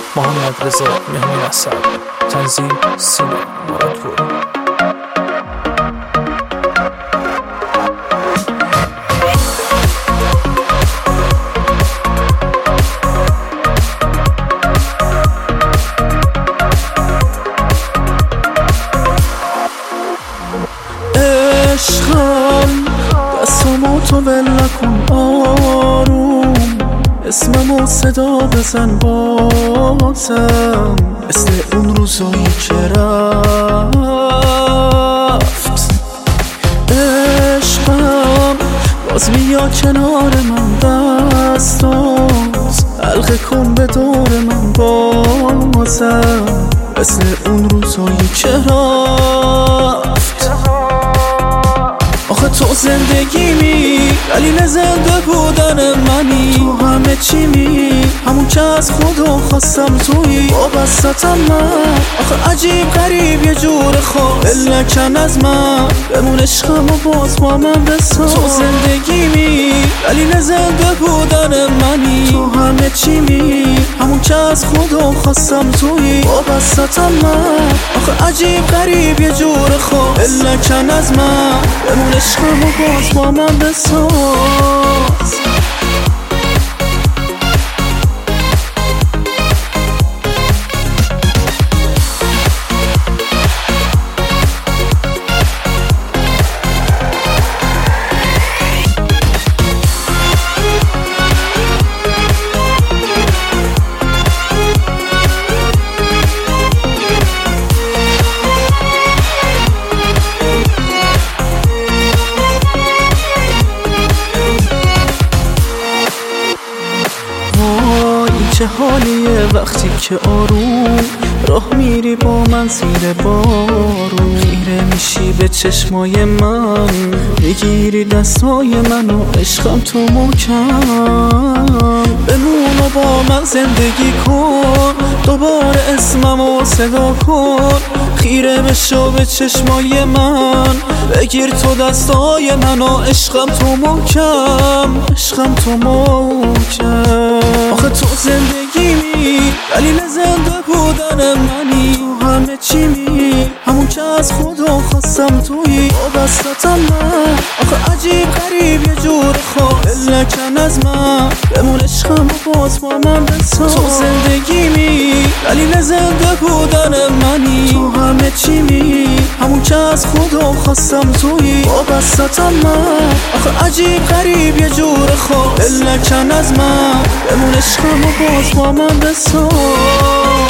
محمد رضا مهمون اسد، تنظیم سینا مرادپور. عشقم دستامو تو ول نکن آروم، اسممو صدا بزن بازم، مثل اون روزایی که رفت. عشقم باز بیا کنار من، دستات حلقه کن به دور من بازم، مثل اون روزایی که رفت. آخه تو زندگیمی، دلیل زنده بودن منی، تو همه چیمی، همون که از خدا خواستم تویی، وابستم من. آخه عجیب غریب یه جور خاص، دل نکن از من، بمون عشقم و باز با من بساز. تو زندگیمی، دلیل زنده بودن منی، تو همه چیمی، همون که از خدا خواستم تویی، وابستم من. آخه عجیب غریب یه جور خاص، دل نکن از من، بمون عشقم و باز با من بساز. چه حالیه وقتی که آروم راه میری با من زیر بارون، خیره میشی به چشمای من، میگیری دستای من و عشقم تو محکم. بمون و با من زندگی کن، دوباره اسممو صدا کن، خیره بشو به چشمای من، بگیر تو دستای من و عشقم تو محکم، عشقم تو محکم. آخه تو زندگیمی، دلیل زنده بودن منی، تو همه چیمی، همون که از خدا خواستم تویی، وابستم من. آخه عجیب غریب یه جور خاص، دل نکن از من، بمون عشقم و باز با من بساز. تو زندگیمی، دلیل زنده بودن منی، تو همه چیمی، همون که از خدا خواستم تویی، وابستم من. آخه عجیب غریب یه جور خاص، دل نکن از من، بمون عشقم و باز با من بساز.